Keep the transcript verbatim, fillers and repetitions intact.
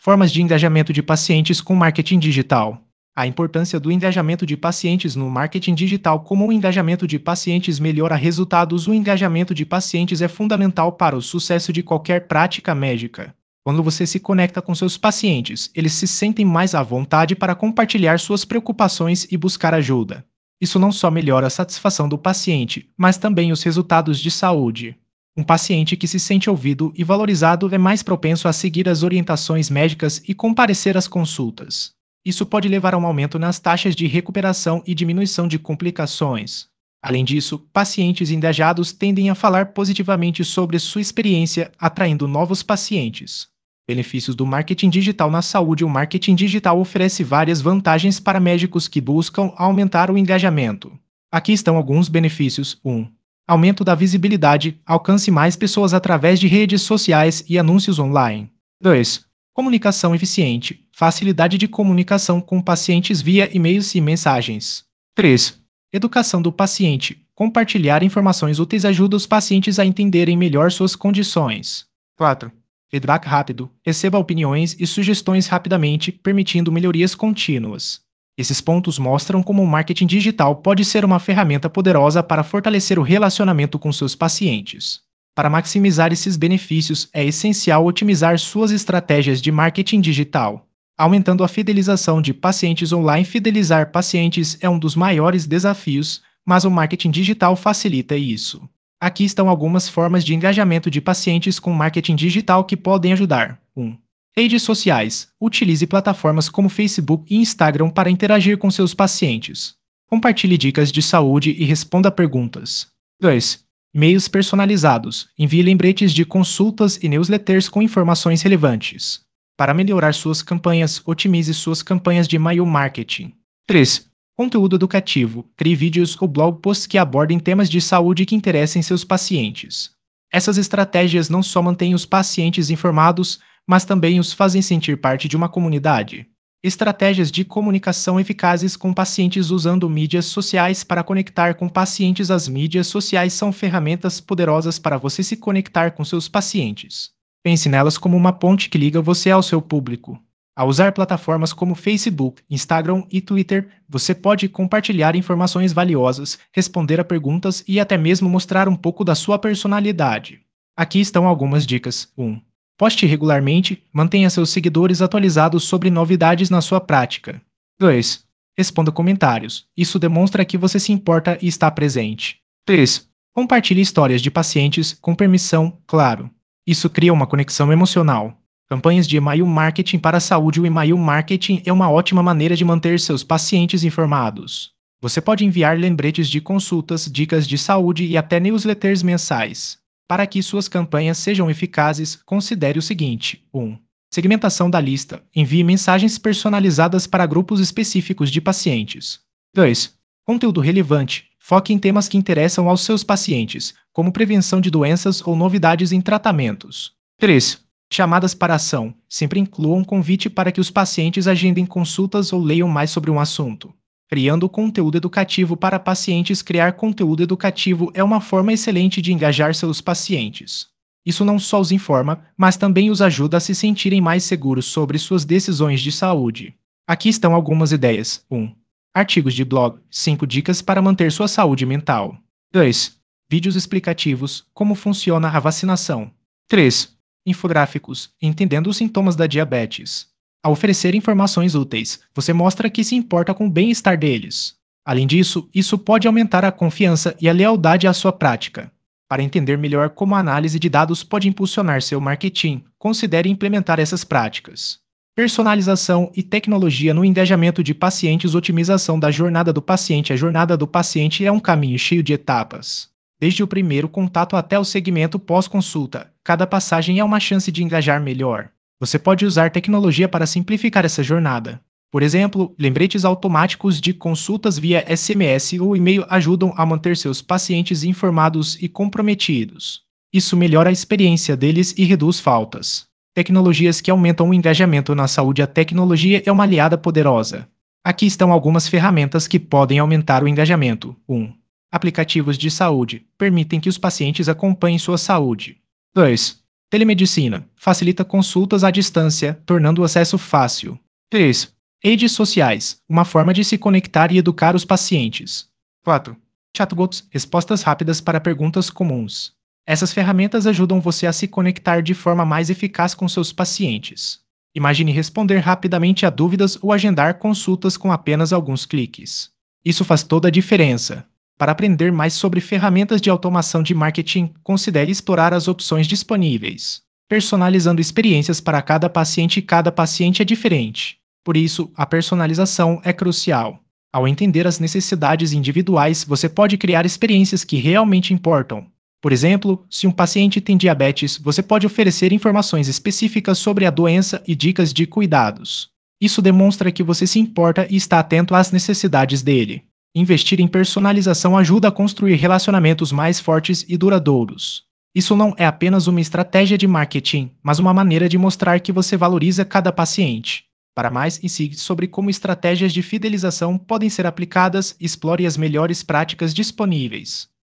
Formas de engajamento de pacientes com marketing digital. A importância do engajamento de pacientes no marketing digital. Como o engajamento de pacientes melhora resultados. O engajamento de pacientes é fundamental para o sucesso de qualquer prática médica. Quando você se conecta com seus pacientes, eles se sentem mais à vontade para compartilhar suas preocupações e buscar ajuda. Isso não só melhora a satisfação do paciente, mas também os resultados de saúde. Um paciente que se sente ouvido e valorizado é mais propenso a seguir as orientações médicas e comparecer às consultas. Isso pode levar a um aumento nas taxas de recuperação e diminuição de complicações. Além disso, pacientes engajados tendem a falar positivamente sobre sua experiência, atraindo novos pacientes. Benefícios do marketing digital na saúde. O marketing digital oferece várias vantagens para médicos que buscam aumentar o engajamento. Aqui estão alguns benefícios. um. Aumento da visibilidade. Alcance mais pessoas através de redes sociais e anúncios online. dois. Comunicação eficiente. Facilidade de comunicação com pacientes via e-mails e mensagens. três. Educação do paciente. Compartilhar informações úteis ajuda os pacientes a entenderem melhor suas condições. quatro. Feedback rápido. Receba opiniões e sugestões rapidamente, permitindo melhorias contínuas. Esses pontos mostram como o marketing digital pode ser uma ferramenta poderosa para fortalecer o relacionamento com seus pacientes. Para maximizar esses benefícios, é essencial otimizar suas estratégias de marketing digital. Aumentando a fidelização de pacientes online. Fidelizar pacientes é um dos maiores desafios, mas o marketing digital facilita isso. Aqui estão algumas formas de engajamento de pacientes com marketing digital que podem ajudar. um. Redes sociais. Utilize plataformas como Facebook e Instagram para interagir com seus pacientes. Compartilhe dicas de saúde e responda perguntas. dois. E-mails personalizados. Envie lembretes de consultas e newsletters com informações relevantes. Para melhorar suas campanhas, otimize suas campanhas de e-mail marketing. três. Conteúdo educativo. Crie vídeos ou blog posts que abordem temas de saúde que interessem seus pacientes. Essas estratégias não só mantêm os pacientes informados, mas também os fazem sentir parte de uma comunidade. Estratégias de comunicação eficazes com pacientes. Usando mídias sociais para conectar com pacientes. As mídias sociais são ferramentas poderosas para você se conectar com seus pacientes. Pense nelas como uma ponte que liga você ao seu público. Ao usar plataformas como Facebook, Instagram e Twitter, você pode compartilhar informações valiosas, responder a perguntas e até mesmo mostrar um pouco da sua personalidade. Aqui estão algumas dicas. um. Poste regularmente, mantenha seus seguidores atualizados sobre novidades na sua prática. dois. Responda comentários. Isso demonstra que você se importa e está presente. três. Compartilhe histórias de pacientes, com permissão, claro. Isso cria uma conexão emocional. Campanhas de e-mail marketing para a saúde. O e-mail marketing é uma ótima maneira de manter seus pacientes informados. Você pode enviar lembretes de consultas, dicas de saúde e até newsletters mensais. Para que suas campanhas sejam eficazes, considere o seguinte. um. Segmentação da lista. Envie mensagens personalizadas para grupos específicos de pacientes. dois. Conteúdo relevante. Foque em temas que interessam aos seus pacientes, como prevenção de doenças ou novidades em tratamentos. três. Chamadas para ação. Sempre inclua um convite para que os pacientes agendem consultas ou leiam mais sobre um assunto. Criando conteúdo educativo para pacientes. Criar conteúdo educativo é uma forma excelente de engajar seus pacientes. Isso não só os informa, mas também os ajuda a se sentirem mais seguros sobre suas decisões de saúde. Aqui estão algumas ideias. um. Artigos de blog. cinco dicas para manter sua saúde mental. dois. Vídeos explicativos. Como funciona a vacinação. três. Infográficos. Entendendo os sintomas da diabetes. Ao oferecer informações úteis, você mostra que se importa com o bem-estar deles. Além disso, isso pode aumentar a confiança e a lealdade à sua prática. Para entender melhor como a análise de dados pode impulsionar seu marketing, considere implementar essas práticas. Personalização e tecnologia no engajamento de pacientes. Otimização da jornada do paciente. A jornada do paciente é um caminho cheio de etapas. Desde o primeiro contato até o segmento pós-consulta, cada passagem é uma chance de engajar melhor. Você pode usar tecnologia para simplificar essa jornada. Por exemplo, lembretes automáticos de consultas via S M S ou e-mail ajudam a manter seus pacientes informados e comprometidos. Isso melhora a experiência deles e reduz faltas. Tecnologias que aumentam o engajamento na saúde. A tecnologia é uma aliada poderosa. Aqui estão algumas ferramentas que podem aumentar o engajamento. um. Aplicativos de saúde. Permitem que os pacientes acompanhem sua saúde. dois. Telemedicina facilita consultas à distância, tornando o acesso fácil. três. Redes sociais, uma forma de se conectar e educar os pacientes. quatro. Chatbots, respostas rápidas para perguntas comuns. Essas ferramentas ajudam você a se conectar de forma mais eficaz com seus pacientes. Imagine responder rapidamente a dúvidas ou agendar consultas com apenas alguns cliques. Isso faz toda a diferença. Para aprender mais sobre ferramentas de automação de marketing, considere explorar as opções disponíveis. Personalizando experiências para cada paciente, cada paciente é diferente. Por isso, a personalização é crucial. Ao entender as necessidades individuais, você pode criar experiências que realmente importam. Por exemplo, se um paciente tem diabetes, você pode oferecer informações específicas sobre a doença e dicas de cuidados. Isso demonstra que você se importa e está atento às necessidades dele. Investir em personalização ajuda a construir relacionamentos mais fortes e duradouros. Isso não é apenas uma estratégia de marketing, mas uma maneira de mostrar que você valoriza cada paciente. Para mais insights sobre como estratégias de fidelização podem ser aplicadas, explore as melhores práticas disponíveis.